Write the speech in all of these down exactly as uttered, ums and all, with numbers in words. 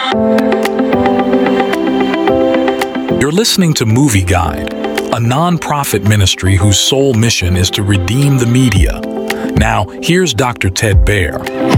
You're listening to Movie Guide, a non-profit ministry whose sole mission is to redeem the media. Now, here's Doctor Ted Baer.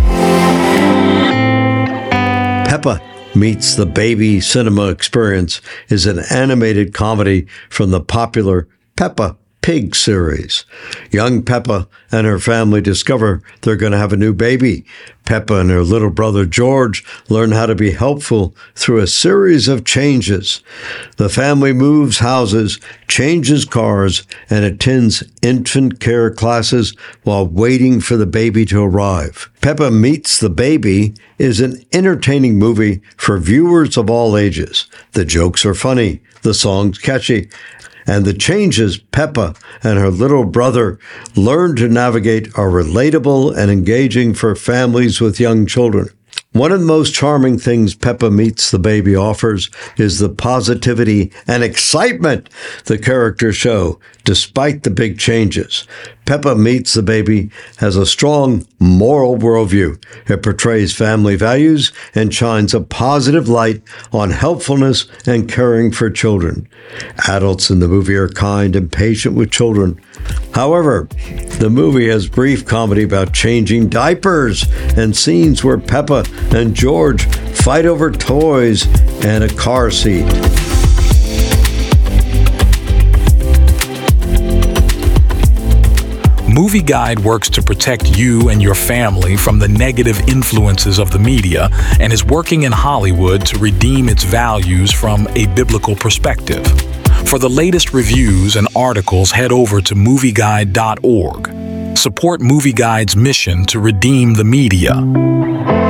Peppa Meets the Baby Cinema Experience is an animated comedy from the popular Peppa Pig series. Young Peppa and her family discover they're going to have a new baby. Peppa and her little brother George learn how to be helpful through a series of changes. The family moves houses, changes cars, and attends infant care classes while waiting for the baby to arrive. Peppa Meets the Baby is an entertaining movie for viewers of all ages. The jokes are funny, the songs catchy, and the changes Peppa and her little brother learn to navigate are relatable and engaging for families with young children. One of the most charming things Peppa Meets the Baby offers is the positivity and excitement the characters show, despite the big changes. Peppa Meets the Baby has a strong moral worldview. It portrays family values and shines a positive light on helpfulness and caring for children. Adults in the movie are kind and patient with children. However, the movie has brief comedy about changing diapers and scenes where Peppa and George fight over toys and a car seat. Movie Guide works to protect you and your family from the negative influences of the media and is working in Hollywood to redeem its values from a biblical perspective. For the latest reviews and articles, head over to movie guide dot org. Support Movie Guide's mission to redeem the media.